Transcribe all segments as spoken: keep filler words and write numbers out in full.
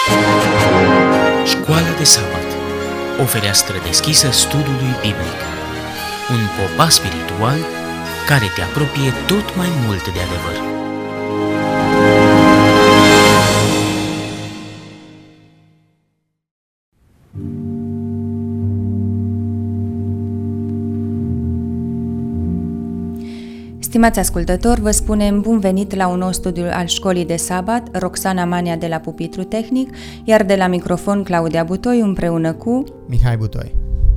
Școala de sabat, o fereastră deschisă studiului biblic, un popas spiritual care te apropie tot mai mult de adevăr. Stimați ascultători, vă spunem bun venit la un nou studiu al Școlii de Sabat, Roxana Mania de la Pupitru Tehnic, iar de la microfon Claudia Butoi împreună cu Mihai Butoi.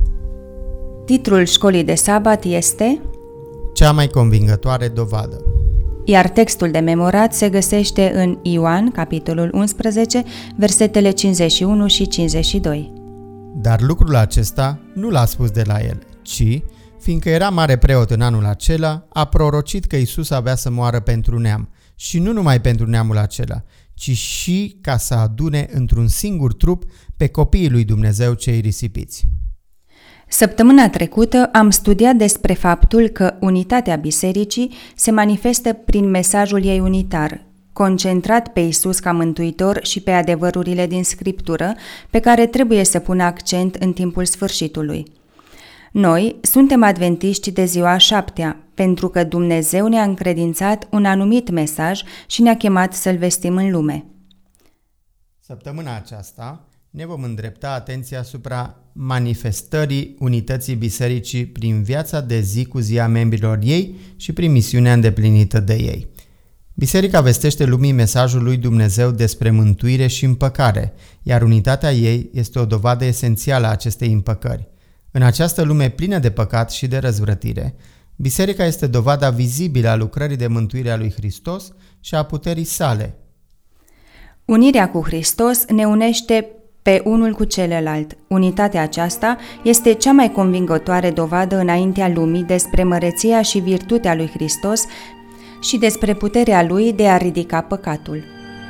Titlul Școlii de Sabat este Cea mai convingătoare dovadă. Iar textul de memorat se găsește în Ioan, capitolul unsprezece, versetele cincizeci și unu și cincizeci și doi. Dar lucrul acesta nu l-a spus de la el, ci, fiindcă era mare preot în anul acela, a prorocit că Iisus avea să moară pentru neam, și nu numai pentru neamul acela, ci și ca să adune într-un singur trup pe copiii lui Dumnezeu cei risipiți. Săptămâna trecută am studiat despre faptul că unitatea bisericii se manifestă prin mesajul ei unitar, concentrat pe Iisus ca mântuitor și pe adevărurile din Scriptură, pe care trebuie să pună accent în timpul sfârșitului. Noi suntem adventiști de ziua a șaptea, pentru că Dumnezeu ne-a încredințat un anumit mesaj și ne-a chemat să-l vestim în lume. Săptămâna aceasta ne vom îndrepta atenția asupra manifestării unității bisericii prin viața de zi cu zi a membrilor ei și prin misiunea îndeplinită de ei. Biserica vestește lumii mesajul lui Dumnezeu despre mântuire și împăcare, iar unitatea ei este o dovadă esențială a acestei împăcări. În această lume plină de păcat și de răzvrătire, biserica este dovada vizibilă a lucrării de mântuire a lui Hristos și a puterii sale. Unirea cu Hristos ne unește pe unul cu celălalt. Unitatea aceasta este cea mai convingătoare dovadă înaintea lumii despre măreția și virtutea lui Hristos și despre puterea lui de a ridica păcatul.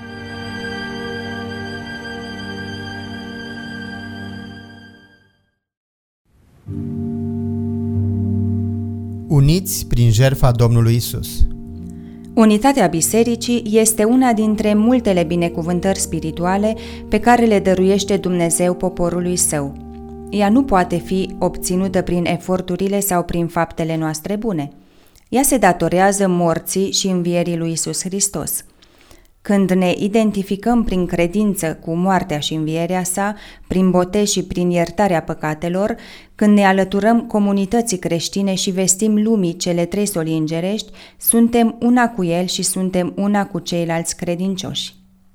Uniți prin jertfa Domnului Isus. Unitatea bisericii este una dintre multele binecuvântări spirituale pe care le dăruiește Dumnezeu poporului său. Ea nu poate fi obținută prin eforturile sau prin faptele noastre bune. Ea se datorează morții și învierii lui Isus Hristos. Când ne identificăm prin credință cu moartea și învierea sa, prin botez și prin iertarea păcatelor, când ne alăturăm comunității creștine și vestim lumii cele trei soli îngerești, suntem una cu el și suntem una cu ceilalți credincioși.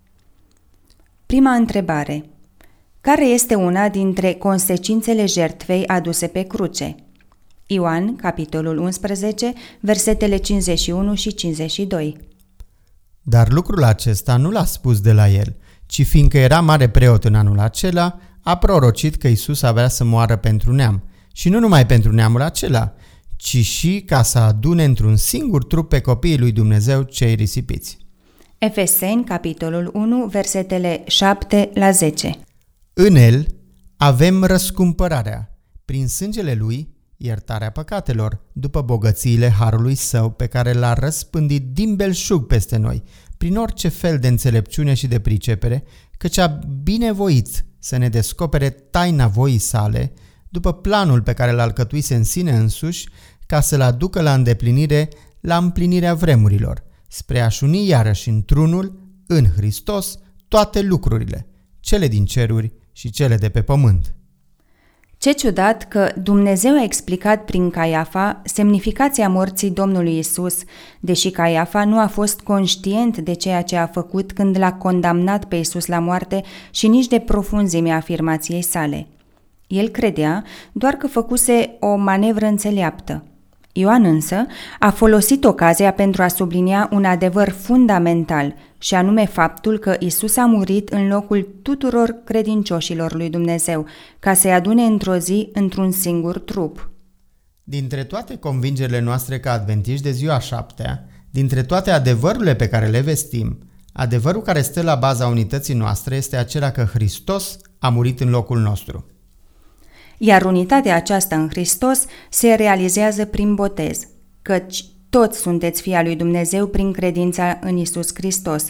Prima întrebare. Care este una dintre consecințele jertfei aduse pe cruce? Ioan, capitolul unsprezece, versetele cincizeci și unu și cincizeci și doi. Dar lucrul acesta nu l-a spus de la el, ci fiindcă era mare preot în anul acela, a prorocit că Iisus avea să moară pentru neam, și nu numai pentru neamul acela, ci și ca să adune într-un singur trup pe copiii lui Dumnezeu cei risipiți. Efeseni, capitolul unu, versetele șapte la zece. În el avem răscumpărarea, prin sângele lui, iertarea păcatelor, după bogățiile harului său pe care l-a răspândit din belșug peste noi, prin orice fel de înțelepciune și de pricepere, căci a binevoit să ne descopere taina voii sale, după planul pe care l-a alcătuise în sine însuși, ca să-l aducă la îndeplinire la împlinirea vremurilor, spre a-și uni iarăși într-unul, în Hristos, toate lucrurile, cele din ceruri și cele de pe pământ. Ce ciudat că Dumnezeu a explicat prin Caiafa semnificația morții Domnului Isus, deși Caiafa nu a fost conștient de ceea ce a făcut când l-a condamnat pe Isus la moarte și nici de profunzimea afirmației sale. El credea doar că făcuse o manevră înțeleaptă. Ioan însă a folosit ocazia pentru a sublinia un adevăr fundamental, și anume faptul că Isus a murit în locul tuturor credincioșilor lui Dumnezeu, ca să-i adune într-o zi într-un singur trup. Dintre toate convingerile noastre ca adventiști de ziua șaptea, dintre toate adevărurile pe care le vestim, adevărul care stă la baza unității noastre este acela că Hristos a murit în locul nostru. Iar unitatea aceasta în Hristos se realizează prin botez, căci toți sunteți fii al lui Dumnezeu prin credința în Isus Hristos.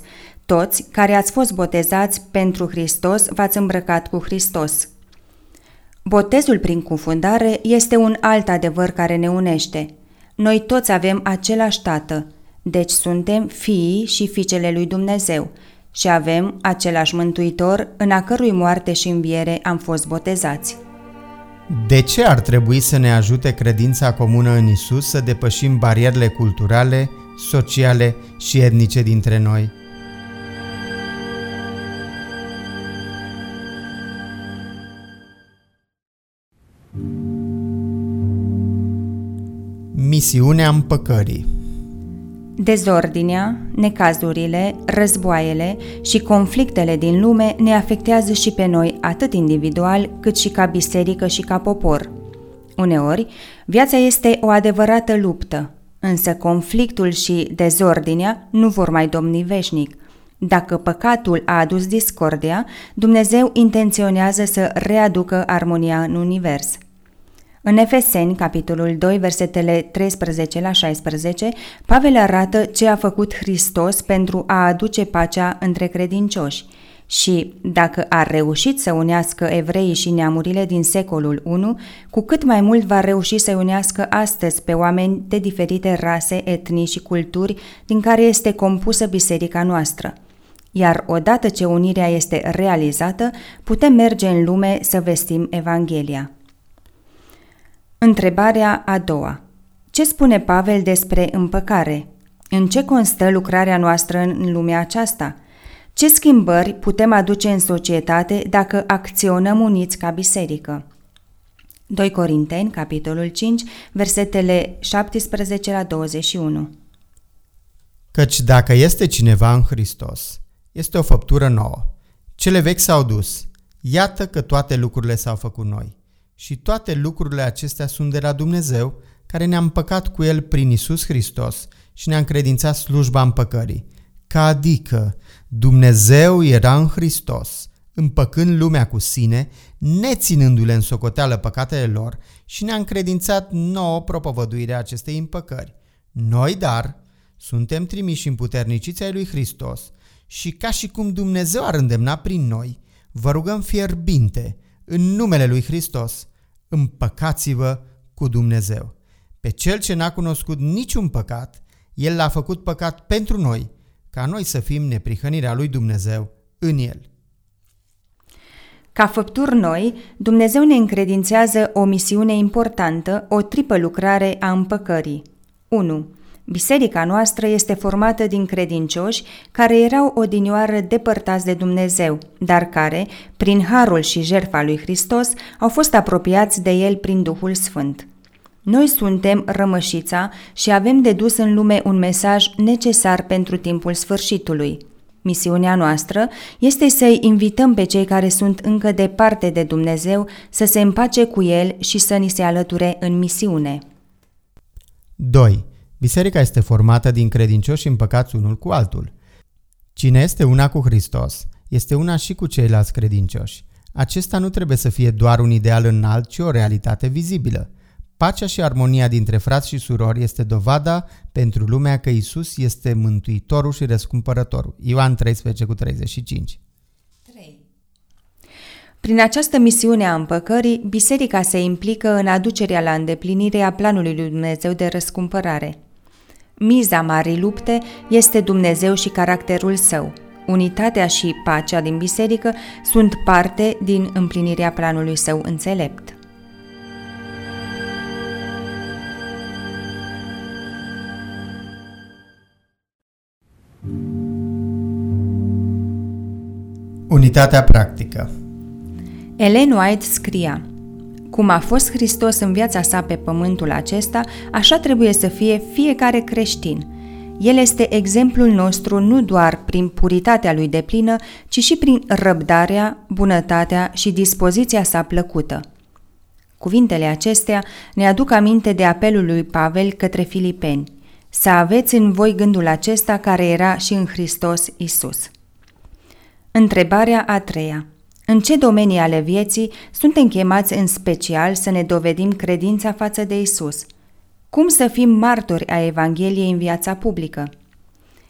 Toți care ați fost botezați pentru Hristos v-ați îmbrăcat cu Hristos. Botezul prin cufundare este un alt adevăr care ne unește. Noi toți avem același Tată, deci suntem fiii și fiicele lui Dumnezeu și avem același Mântuitor în a cărui moarte și înviere am fost botezați. De ce ar trebui să ne ajute credința comună în Isus să depășim barierele culturale, sociale și etnice dintre noi? Misiunea împăcării. Dezordinea, necazurile, războaiele și conflictele din lume ne afectează și pe noi atât individual cât și ca biserică și ca popor. Uneori, viața este o adevărată luptă, însă conflictul și dezordinea nu vor mai domni veșnic. Dacă păcatul a adus discordia, Dumnezeu intenționează să readucă armonia în univers. În Efeseni, capitolul doi, versetele treisprezece la șaisprezece, Pavel arată ce a făcut Hristos pentru a aduce pacea între credincioși și, dacă a reușit să unească evreii și neamurile din secolul I, cu cât mai mult va reuși să unească astăzi pe oameni de diferite rase, etnii și culturi din care este compusă biserica noastră. Iar odată ce unirea este realizată, putem merge în lume să vestim Evanghelia. Întrebarea a doua. Ce spune Pavel despre împăcare? În ce constă lucrarea noastră în lumea aceasta? Ce schimbări putem aduce în societate dacă acționăm uniți ca biserică? doi Corinteni, capitolul cinci, versetele șaptesprezece la douăzeci și unu. Căci dacă este cineva în Hristos, este o făptură nouă. Cele vechi s-au dus. Iată că toate lucrurile s-au făcut noi. Și toate lucrurile acestea sunt de la Dumnezeu, care ne-a împăcat cu El prin Iisus Hristos și ne-a încredințat slujba împăcării. Ca adică Dumnezeu era în Hristos, împăcând lumea cu sine, neținându-le în socoteală păcatele lor și ne-a încredințat nouă propovăduirea acestei împăcări. Noi, dar, suntem trimiși împuterniciți ai lui Hristos și ca și cum Dumnezeu ar îndemna prin noi, vă rugăm fierbinte, în numele lui Hristos, împăcați-vă cu Dumnezeu. Pe cel ce n-a cunoscut niciun păcat, El l-a făcut păcat pentru noi, ca noi să fim neprihănirea lui Dumnezeu în El. Ca făpturi noi, Dumnezeu ne încredințează o misiune importantă, o tripă lucrare a împăcării. unu. Biserica noastră este formată din credincioși care erau odinioară depărtați de Dumnezeu, dar care, prin harul și jertfa lui Hristos, au fost apropiați de El prin Duhul Sfânt. Noi suntem rămășița și avem de dus în lume un mesaj necesar pentru timpul sfârșitului. Misiunea noastră este să-i invităm pe cei care sunt încă departe de Dumnezeu să se împace cu El și să ni se alăture în misiune. doi. Biserica este formată din credincioși împăcați unul cu altul. Cine este una cu Hristos, este una și cu ceilalți credincioși. Acesta nu trebuie să fie doar un ideal înalt, ci o realitate vizibilă. Pacea și armonia dintre frați și surori este dovada pentru lumea că Isus este Mântuitorul și Răscumpărătorul. Ioan treisprezece cu treizeci și cinci. Prin această misiune a împăcării, biserica se implică în aducerea la îndeplinire a planului lui Dumnezeu de răscumpărare. Miza marii lupte este Dumnezeu și caracterul Său. Unitatea și pacea din biserică sunt parte din împlinirea planului Său înțelept. Unitatea practică. Ellen White scria: cum a fost Hristos în viața sa pe pământul acesta, așa trebuie să fie fiecare creștin. El este exemplul nostru nu doar prin puritatea lui deplină, ci și prin răbdarea, bunătatea și dispoziția sa plăcută. Cuvintele acestea ne aduc aminte de apelul lui Pavel către Filipeni: să aveți în voi gândul acesta care era și în Hristos Iisus. Întrebarea a treia. În ce domenii ale vieții suntem chemați în special să ne dovedim credința față de Isus? Cum să fim martori a Evangheliei în viața publică?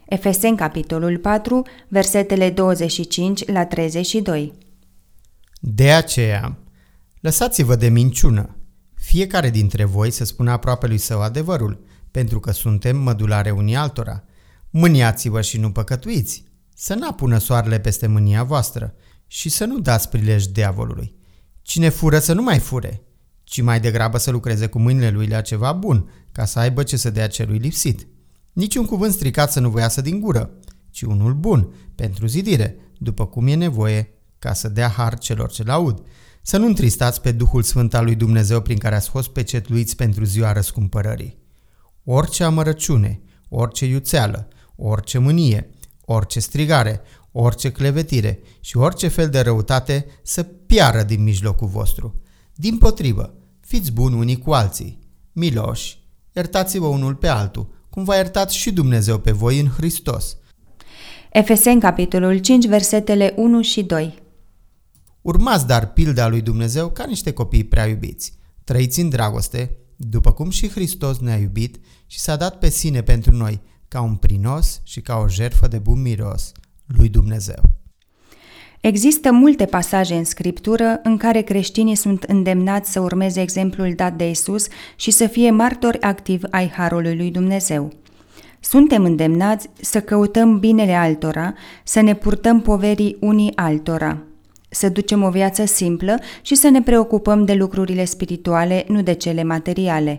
Efeseni, capitolul patru, versetele douăzeci și cinci la treizeci și doi. De aceea, lăsați-vă de minciună. Fiecare dintre voi să spună aproapelui său adevărul, pentru că suntem mădulare unii altora. Mâniați-vă și nu păcătuiți, să n-apună soarele peste mânia voastră și să nu dați prilej diavolului. Cine fură să nu mai fure, ci mai degrabă să lucreze cu mâinile lui la ceva bun, ca să aibă ce să dea celui lipsit. Niciun cuvânt stricat să nu vă iasă din gură, ci unul bun, pentru zidire, după cum e nevoie, ca să dea har celor ce l-aud. Să nu întristați pe Duhul Sfânt al lui Dumnezeu prin care ați fost pecetluiți pentru ziua răscumpărării. Orice amărăciune, orice iuțeală, orice mânie, orice strigare, orice clevetire și orice fel de răutate să piară din mijlocul vostru. Dimpotrivă, fiți buni unii cu alții, miloși, iertați-vă unul pe altul, cum v-a iertat și Dumnezeu pe voi în Hristos. Efeseni, capitolul cinci, versetele unu și doi. Urmați dar pilda lui Dumnezeu ca niște copii prea iubiți. Trăiți în dragoste, după cum și Hristos ne-a iubit și s-a dat pe sine pentru noi, ca un prinos și ca o jertfă de bun miros lui Dumnezeu. Există multe pasaje în Scriptură în care creștinii sunt îndemnați să urmeze exemplul dat de Isus și să fie martori activi ai harului lui Dumnezeu. Suntem îndemnați să căutăm binele altora, să ne purtăm poverii unii altora, să ducem o viață simplă și să ne preocupăm de lucrurile spirituale, nu de cele materiale.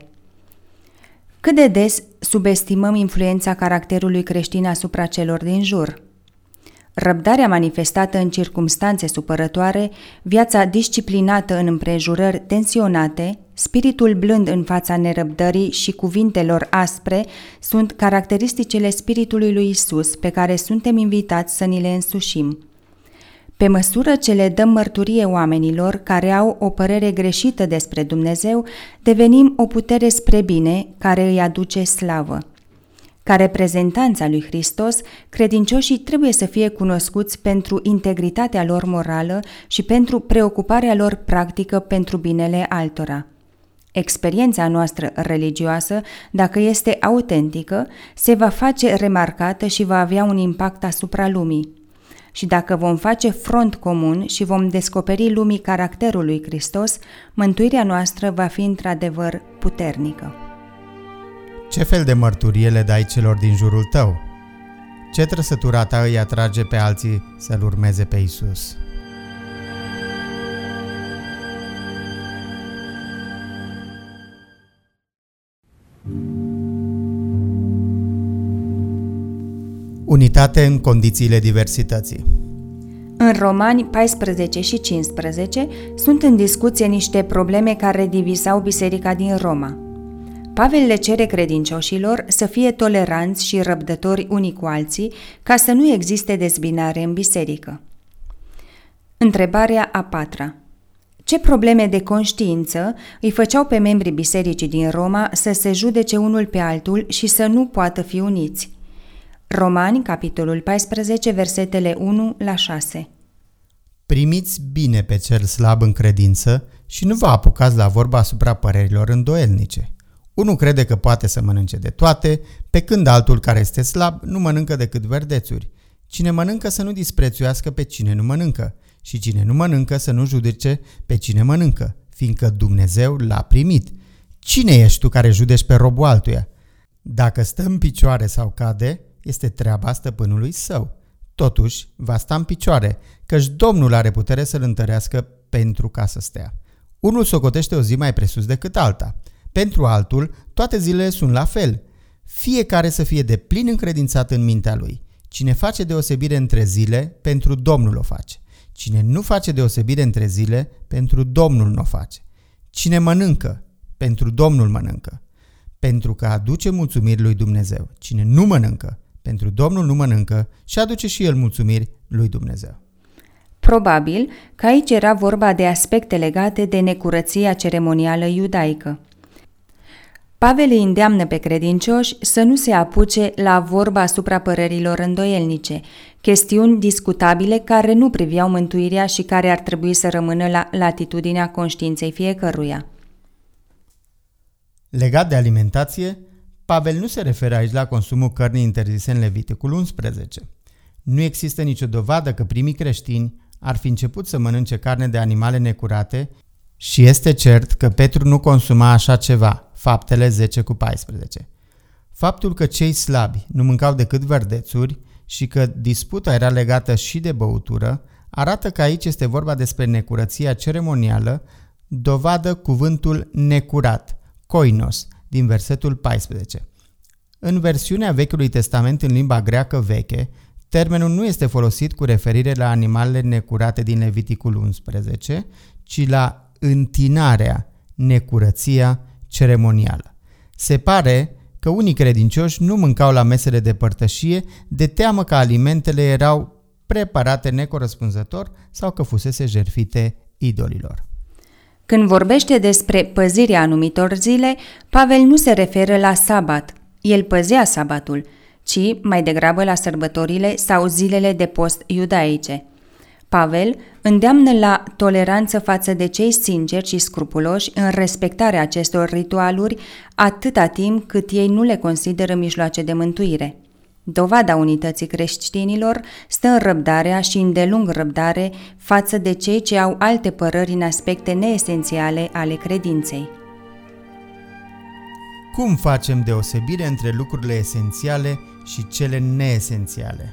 Cât de des subestimăm influența caracterului creștin asupra celor din jur? Răbdarea manifestată în circumstanțe supărătoare, viața disciplinată în împrejurări tensionate, spiritul blând în fața nerăbdării și cuvintelor aspre sunt caracteristicile spiritului lui Isus pe care suntem invitați să ni le însușim. Pe măsură ce le dăm mărturie oamenilor care au o părere greșită despre Dumnezeu, devenim o putere spre bine care îi aduce slavă. Ca reprezentanți ai lui Hristos, credincioșii trebuie să fie cunoscuți pentru integritatea lor morală și pentru preocuparea lor practică pentru binele altora. Experiența noastră religioasă, dacă este autentică, se va face remarcată și va avea un impact asupra lumii. Și dacă vom face front comun și vom descoperi lumii caracterul lui Hristos, mântuirea noastră va fi într-adevăr puternică. Ce fel de mărturie le dai celor din jurul tău? Ce trăsătura ta îi atrage pe alții să-L urmeze pe Isus? Unitate în condițiile diversității. În Romani paisprezece și cincisprezece sunt în discuție niște probleme care divizau biserica din Roma. Pavel le cere credincioșilor să fie toleranți și răbdători unii cu alții, ca să nu existe dezbinare în biserică. Întrebarea a patra. Ce probleme de conștiință îi făceau pe membrii bisericii din Roma să se judece unul pe altul și să nu poată fi uniți? Romani, capitolul paisprezece, versetele unu la șase. Primiți bine pe cel slab în credință și nu vă apucați la vorba asupra părerilor îndoielnice. Unul crede că poate să mănânce de toate, pe când altul care este slab nu mănâncă decât verdețuri. Cine mănâncă să nu disprețuiască pe cine nu mănâncă și cine nu mănâncă să nu judece pe cine mănâncă, fiindcă Dumnezeu l-a primit. Cine ești tu care judeci pe robul altuia? Dacă stă în picioare sau cade, este treaba stăpânului său. Totuși, va sta în picioare, căci Domnul are putere să-l întărească pentru ca să stea. Unul socotește o zi mai presus decât alta. Pentru altul, toate zilele sunt la fel. Fiecare să fie de plin încredințat în mintea lui. Cine face deosebire între zile, pentru Domnul o face. Cine nu face deosebire între zile, pentru Domnul nu o face. Cine mănâncă, pentru Domnul mănâncă, pentru că aduce mulțumiri lui Dumnezeu. Cine nu mănâncă, pentru Domnul nu mănâncă și aduce și el mulțumiri lui Dumnezeu. Probabil că aici era vorba de aspecte legate de necurăția ceremonială iudaică. Pavel îi îndeamnă pe credincioși să nu se apuce la vorba asupra părerilor îndoielnice, chestiuni discutabile care nu priveau mântuirea și care ar trebui să rămână la latitudinea conștiinței fiecăruia. Legat de alimentație, Pavel nu se referă aici la consumul cărnii interzise în Leviticul unsprezece. Nu există nicio dovadă că primii creștini ar fi început să mănânce carne de animale necurate și este cert că Petru nu consuma așa ceva, Faptele zece cu paisprezece. Faptul că cei slabi nu mâncau decât verdețuri și că disputa era legată și de băutură, arată că aici este vorba despre necurăția ceremonială, dovadă cuvântul necurat, koinos, din versetul paisprezece. În versiunea Vechiului Testament în limba greacă veche, termenul nu este folosit cu referire la animalele necurate din Leviticul unsprezece, ci la întinarea, necurăția ceremonială. Se pare că unii credincioși nu mâncau la mesele de părtășie de teamă că alimentele erau preparate necorespunzător sau că fusese jertfite idolilor. Când vorbește despre păzirea anumitor zile, Pavel nu se referă la sabat, el păzea sabatul, ci mai degrabă la sărbătorile sau zilele de post iudaice. Pavel îndeamnă la toleranță față de cei sinceri și scrupuloși în respectarea acestor ritualuri atâta timp cât ei nu le consideră mijloace de mântuire. Dovada unității creștinilor stă în răbdarea și îndelung răbdare față de cei ce au alte părări în aspecte neesențiale ale credinței. Cum facem deosebire între lucrurile esențiale și cele neesențiale?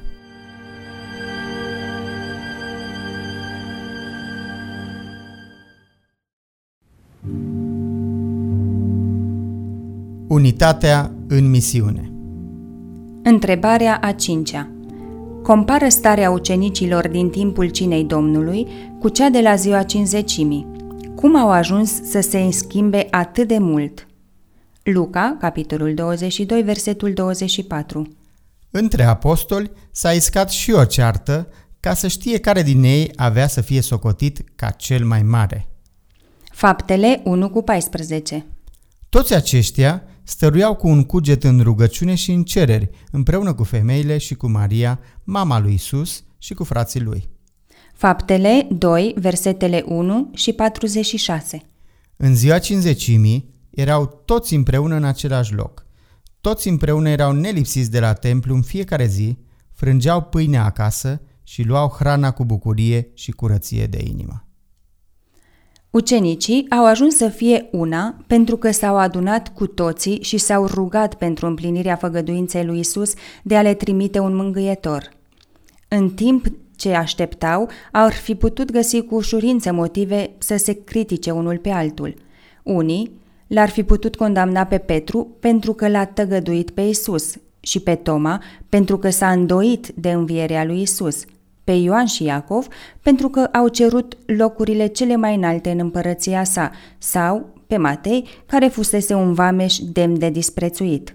Unitatea în misiune. Întrebarea a cincea. Compară starea ucenicilor din timpul cinei Domnului cu cea de la ziua cincizecimii. Cum au ajuns să se schimbe atât de mult? Luca, capitolul douăzeci și doi, versetul douăzeci și patru. Între apostoli s-a iscat și o ceartă ca să știe care din ei avea să fie socotit ca cel mai mare. Faptele unu cu paisprezece. Toți aceștia stăruiau cu un cuget în rugăciune și în cereri, împreună cu femeile și cu Maria, mama lui Isus, și cu frații lui. Faptele doi, versetele unu și patruzeci și șase. În ziua cincizecimii erau toți împreună în același loc. Toți împreună erau nelipsiți de la templu în fiecare zi, frângeau pâinea acasă și luau hrana cu bucurie și curăție de inimă. Ucenicii au ajuns să fie una pentru că s-au adunat cu toții și s-au rugat pentru împlinirea făgăduinței lui Isus de a le trimite un mângâietor. În timp ce așteptau, ar fi putut găsi cu ușurință motive să se critique unul pe altul. Unii l-ar fi putut condamna pe Petru pentru că l-a tăgăduit pe Isus și pe Toma pentru că s-a îndoit de învierea lui Isus, pe Ioan și Iacov pentru că au cerut locurile cele mai înalte în împărăția sa, sau pe Matei, care fusese un vameș demn de disprețuit.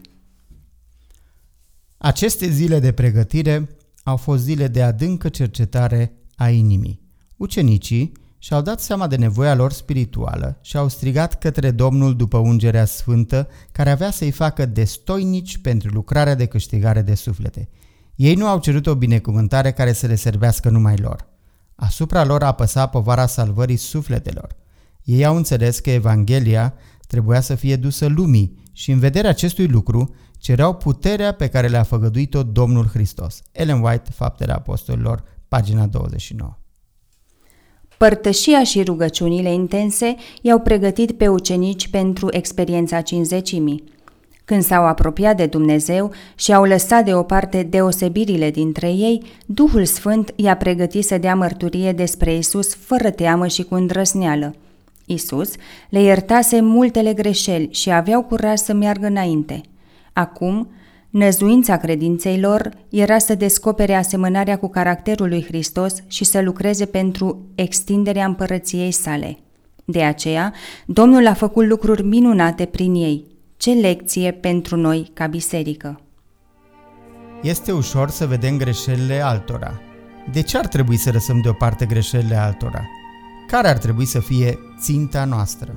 Aceste zile de pregătire au fost zile de adâncă cercetare a inimii. Ucenicii și-au dat seama de nevoia lor spirituală și au strigat către Domnul după ungerea sfântă care avea să-i facă destoinici pentru lucrarea de câștigare de suflete. Ei nu au cerut o binecuvântare care să le servească numai lor. Asupra lor apăsa povara salvării sufletelor. Ei au înțeles că Evanghelia trebuia să fie dusă lumii și în vederea acestui lucru cereau puterea pe care le-a făgăduit-o Domnul Hristos. Ellen White, Faptele Apostolilor, pagina douăzeci și nouă. Părtășia și rugăciunile intense i-au pregătit pe ucenici pentru experiența cincizecimii. Când s-au apropiat de Dumnezeu și au lăsat deoparte deosebirile dintre ei, Duhul Sfânt i-a pregătit să dea mărturie despre Isus fără teamă și cu îndrăzneală. Isus le iertase multele greșeli și aveau curaj să meargă înainte. Acum, năzuința credinței lor era să descopere asemănarea cu caracterul lui Hristos și să lucreze pentru extinderea împărăției sale. De aceea, Domnul a făcut lucruri minunate prin ei. Ce lecție pentru noi ca biserică! Este ușor să vedem greșelile altora. De ce ar trebui să lăsăm deoparte greșelile altora? Care ar trebui să fie ținta noastră?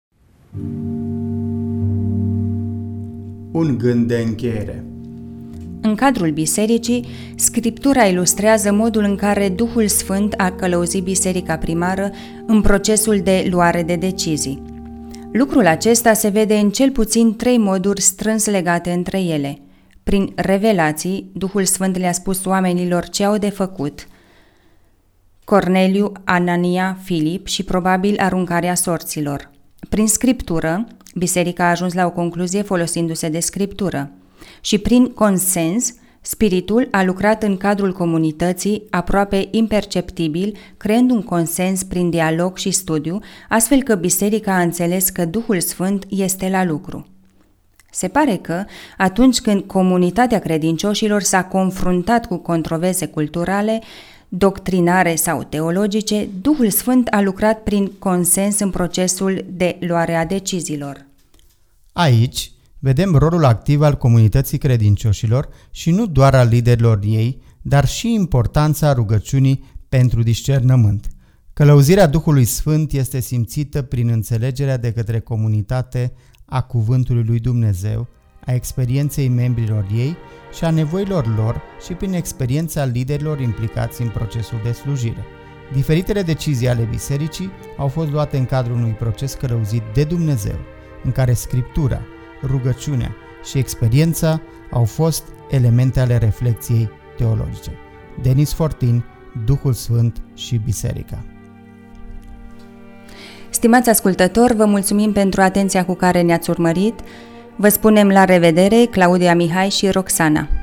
Un gând de încheiere. În cadrul bisericii, Scriptura ilustrează modul în care Duhul Sfânt a călăuzit biserica primară în procesul de luare de decizii. Lucrul acesta se vede în cel puțin trei moduri strâns legate între ele. Prin revelații, Duhul Sfânt le-a spus oamenilor ce au de făcut. Corneliu, Anania, Filip și probabil aruncarea sorților. Prin Scriptură, biserica a ajuns la o concluzie folosindu-se de Scriptură. Și prin consens, Spiritul a lucrat în cadrul comunității aproape imperceptibil, creând un consens prin dialog și studiu, astfel că biserica a înțeles că Duhul Sfânt este la lucru. Se pare că, atunci când comunitatea credincioșilor s-a confruntat cu controverse culturale, doctrinare sau teologice, Duhul Sfânt a lucrat prin consens în procesul de luare a deciziilor. Aici vedem rolul activ al comunității credincioșilor și nu doar al liderilor ei, dar și importanța rugăciunii pentru discernământ. Călăuzirea Duhului Sfânt este simțită prin înțelegerea de către comunitate a cuvântului lui Dumnezeu, a experienței membrilor ei și a nevoilor lor și prin experiența liderilor implicați în procesul de slujire. Diferitele decizii ale bisericii au fost luate în cadrul unui proces călăuzit de Dumnezeu, în care Scriptura, rugăciunea și experiența au fost elemente ale reflexiei teologice. Denis Fortin, Duhul Sfânt și Biserica. Stimați ascultători, vă mulțumim pentru atenția cu care ne-ați urmărit. Vă spunem la revedere, Claudia Mihai și Roxana.